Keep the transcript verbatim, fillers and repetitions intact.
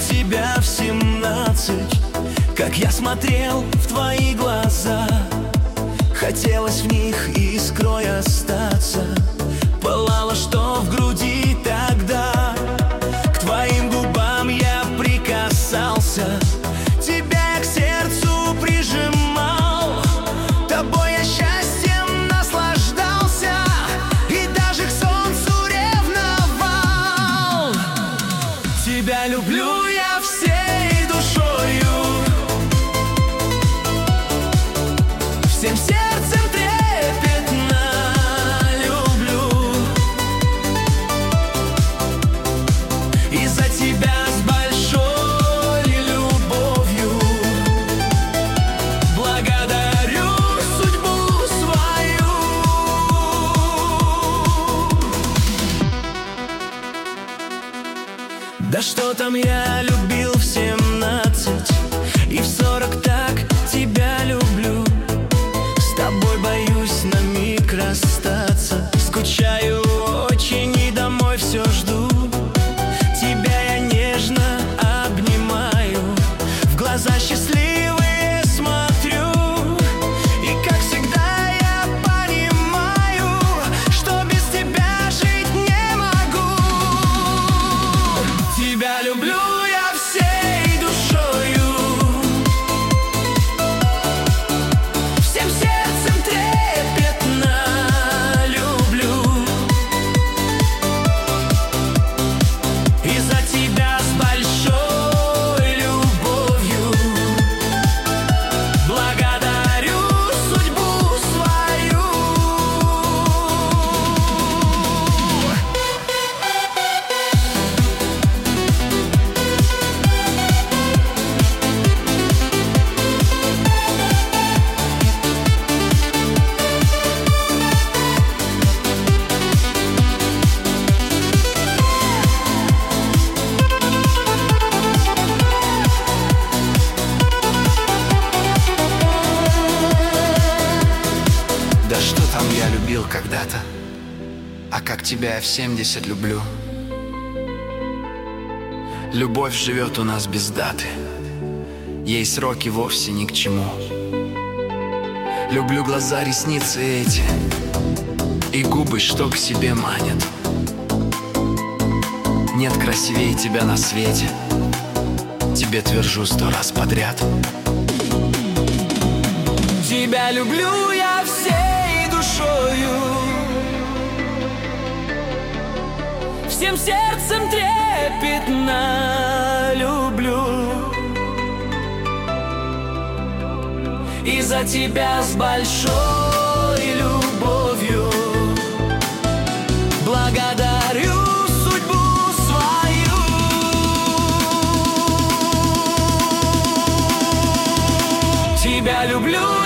тебя в семнадцать, как я смотрел в твои глаза. Хотелось в них искрой остаться, пылало, что в груди тогда. К твоим губам я прикасался, тебя я к сердцу прижимал. Тобой я счастьем наслаждался и даже к солнцу ревновал. Тебя люблю я всей душою, всем сердцем трепетно люблю. И за тебя с большой любовью благодарю судьбу свою. Да что там, я любил в семнадцать, и в сорок так тебя люблю. С тобой боюсь на миг расстаться, скучаю очень и домой все жду. Тебя я нежно обнимаю, в глаза счастливые смотрю. И как всегда я понимаю, что без тебя жить не могу. Тебя люблю я всей душою, всем сердцем трепетно люблю. И за тебя с большой любовью благодарю судьбу свою. Да что там, я любил когда-то, а как тебя я в семьдесят люблю. Любовь живет у нас без даты, ей сроки вовсе ни к чему. Люблю глаза, ресницы эти и губы, что к себе манят. Нет красивее тебя на свете, тебе твержу сто раз подряд. Тебя люблю я всей душою, всем сердцем трепетно люблю. И за тебя с большой любовью благодарю судьбу свою. Тебя люблю